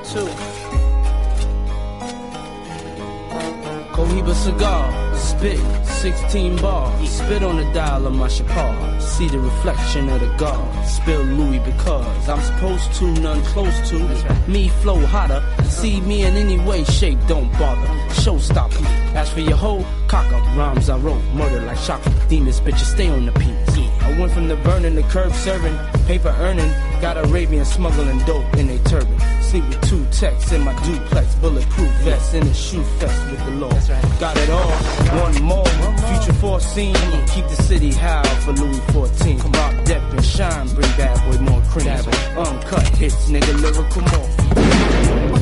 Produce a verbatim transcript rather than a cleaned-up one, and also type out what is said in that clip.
too. Cohiba cigar, spit, sixteen bars. Spit on the dial of my Chapar. See the reflection of the guard. Spill Louis because I'm supposed to, none close to. Me flow hotter. See me in any way, shape, don't bother. Showstopper. As for your hoe, cock up. Rhymes I wrote, murder like shotgun. Demons, bitches, stay on the piece. I went from the burning to curb serving, paper earning. Got Arabian smuggling dope in a turban. Sleep with two techs in my duplex, bulletproof vest in a shoe fest with the law. Got it all, one more, future foreseen. Keep the city high for Louis fourteen. Rock, Depp, and Shine, bring bad boy more cream. Uncut hits, nigga, lyrical more.